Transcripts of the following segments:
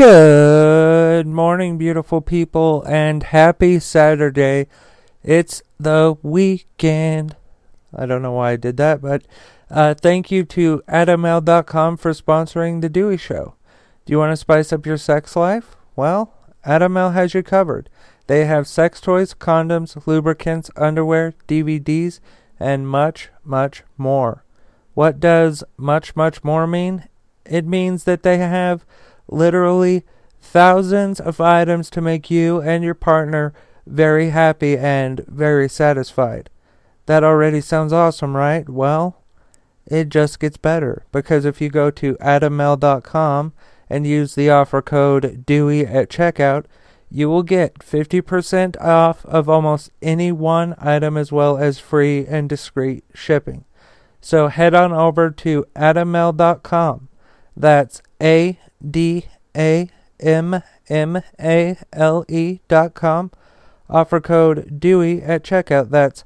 Good morning, beautiful people, and happy Saturday. It's the weekend. I don't know why I did that, but thank you to AdamL.com for sponsoring The Dewey Show. Do you want to spice up your sex life? Well, AdamL has you covered. They have sex toys, condoms, lubricants, underwear, DVDs, and much, much more. What does much, much more mean? It means that they have literally thousands of items to make you and your partner very happy and very satisfied. That already sounds awesome, right? Well, it just gets better, because if you go to AdamL.com and use the offer code Dewey at checkout, you will get 50% off of almost any one item, as well as free and discreet shipping. So head on over to AdamL.com. That's ADAMMALE.com. Offer code Dewey at checkout. That's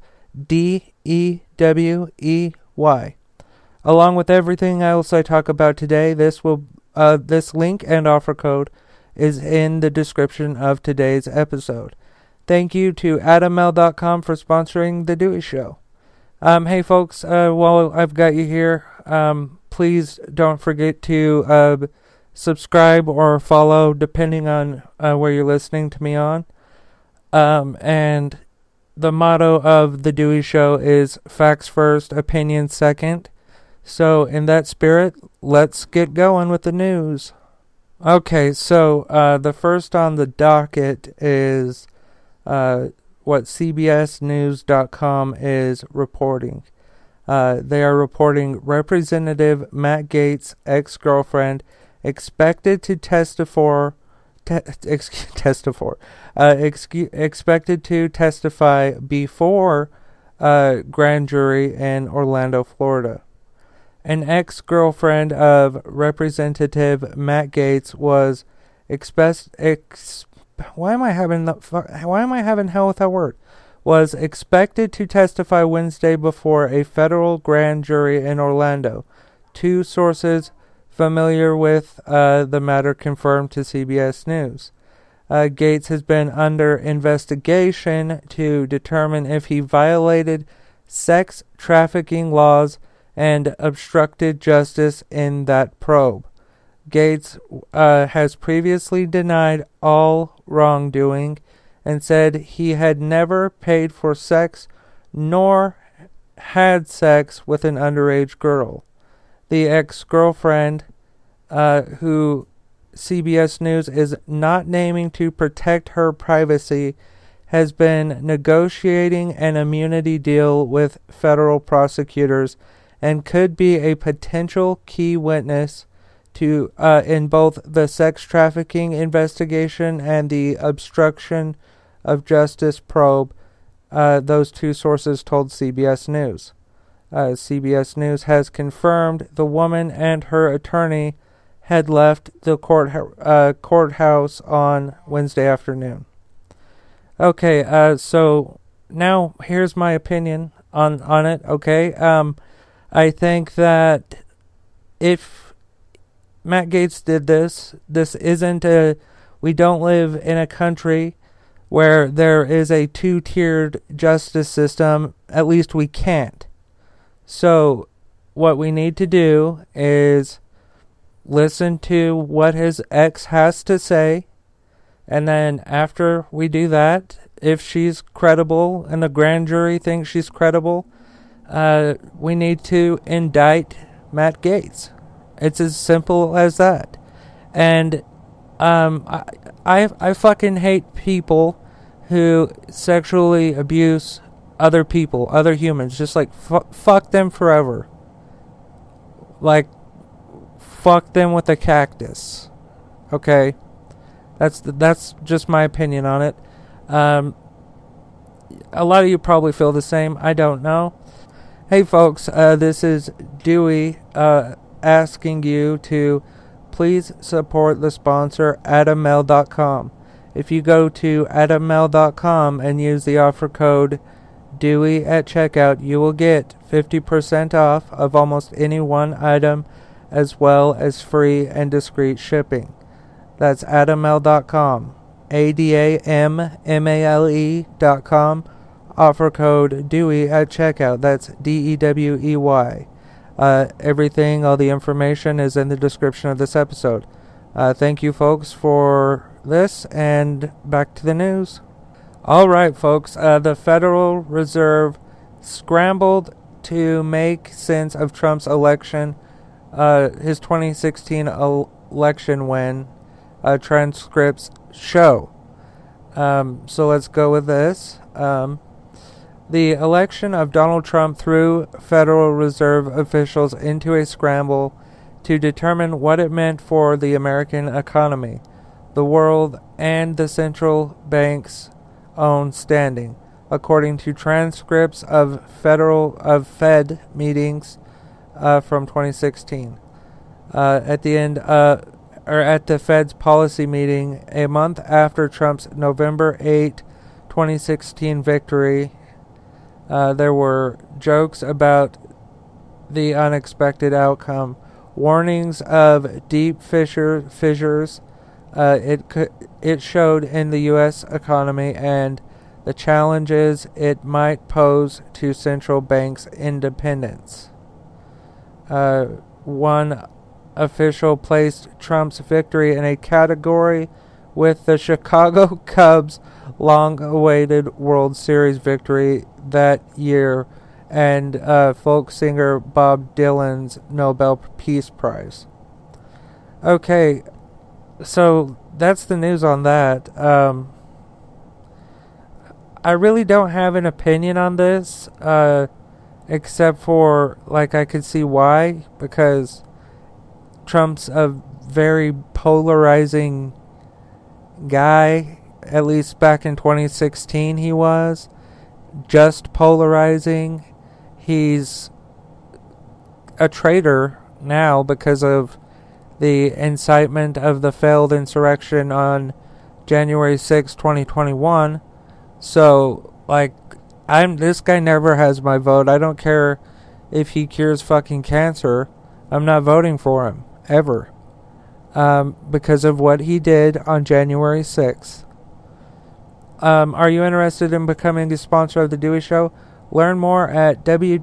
DEWEY. Along with everything else I talk about today, this link and offer code is in the description of today's episode. Thank you to AdamL.com for sponsoring The Dewey Show. Hey folks, while I've got you here, please don't forget to subscribe or follow, depending on where you're listening to me on. And the motto of The Dewey Show is facts first, opinions second. So in that spirit, let's get going with the news. Okay, so the first on the docket is what CBSNews.com is reporting. They are reporting Representative Matt Gaetz' ex-girlfriend expected to testify before grand jury in Orlando, Florida. An ex-girlfriend of Representative Matt Gaetz was was expected to testify Wednesday before a federal grand jury in Orlando. Two sources familiar with the matter confirmed to CBS News. Gaetz has been under investigation to determine if he violated sex trafficking laws and obstructed justice in that probe. Gaetz has previously denied all wrongdoing and said he had never paid for sex nor had sex with an underage girl. The ex-girlfriend, who CBS News is not naming to protect her privacy, has been negotiating an immunity deal with federal prosecutors and could be a potential key witness to in both the sex trafficking investigation and the obstruction of justice probe, those two sources told CBS News. CBS News has confirmed the woman and her attorney had left the courthouse on Wednesday afternoon. Okay, so now here's my opinion on it, okay? I think that if Matt Gaetz did this isn't we don't live in a country where there is a two-tiered justice system. At least we can't. So what we need to do is listen to what his ex has to say, and then after we do that, if she's credible and the grand jury thinks she's credible, we need to indict Matt Gaetz. It's as simple as that. And I fucking hate people who sexually abuse other people, other humans. Just like fuck them forever. Like fuck them with a cactus. Okay, that's just my opinion on it. A lot of you probably feel the same. I don't know. Hey folks, this is Dewey asking you to please support the sponsor AdamL.com. If you go to AdamL.com and use the offer code Dewey at checkout, you will get 50% off of almost any one item, as well as free and discreet shipping. That's adammale.com. ADAMMALE.com. Offer code DEWEY at checkout. That's DEWEY. Everything, all the information is in the description of this episode. Thank you, folks, for this, and back to the news. All right, folks. The Federal Reserve scrambled to make sense of Trump's election, his 2016 election win. Transcripts show. So let's go with this. The election of Donald Trump threw Federal Reserve officials into a scramble to determine what it meant for the American economy, the world, and the central bank's own standing, according to transcripts of Fed meetings from 2016. At the Fed's policy meeting a month after Trump's November 8, 2016 victory, there were jokes about the unexpected outcome, warnings of deep fissures it showed in the U.S. economy, and the challenges it might pose to central banks' independence. One official placed Trump's victory in a category with the Chicago Cubs' long-awaited World Series victory that year and folk singer Bob Dylan's Nobel Peace Prize. Okay, so that's the news on that. I really don't have an opinion on this, except for, I could see why, because Trump's a very polarizing guy. At least back in 2016 he was just polarizing. He's a traitor now because of the incitement of the failed insurrection on January 6, 2021. So, this guy never has my vote. I don't care if he cures fucking cancer. I'm not voting for him. Ever. Because of what he did on January 6th. Are you interested in becoming a sponsor of The Dewey Show? Learn more at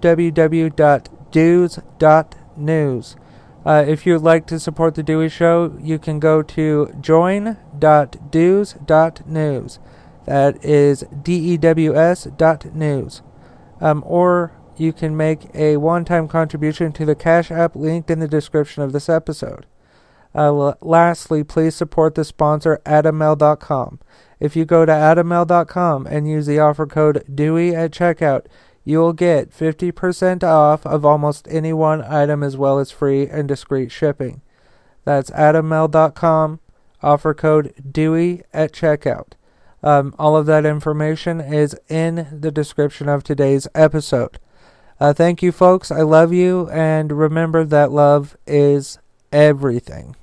www.dews.news. If you'd like to support The Dewey Show, you can go to join.dews.news. That is DEWS.news. Or you can make a one-time contribution to the Cash App linked in the description of this episode. Lastly, please support the sponsor, adammale.com. If you go to adammale.com and use the offer code DEWEY at checkout, you will get 50% off of almost any one item, as well as free and discreet shipping. That's adammale.com, offer code DEWEY at checkout. All of that information is in the description of today's episode. Thank you, folks. I love you, and remember that love is everything.